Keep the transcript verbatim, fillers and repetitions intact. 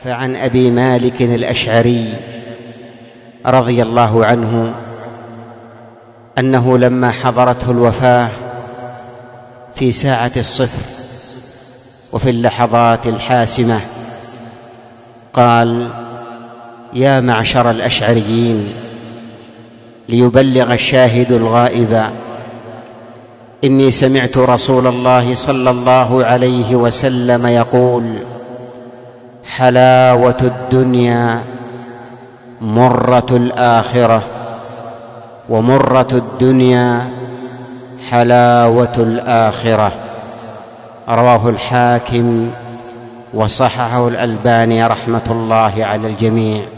فعن أبي مالك الأشعري رضي الله عنه أنه لما حضرته الوفاة في ساعة الصفر وفي اللحظات الحاسمة قال: يا معشر الأشعريين، ليبلغ الشاهد الغائب، إني سمعت رسول الله صلى الله عليه وسلم يقول: حلاوة الدنيا مرة الآخرة، ومرة الدنيا حلاوة الآخرة. رواه الحاكم وصححه الألباني رحمة الله على الجميع.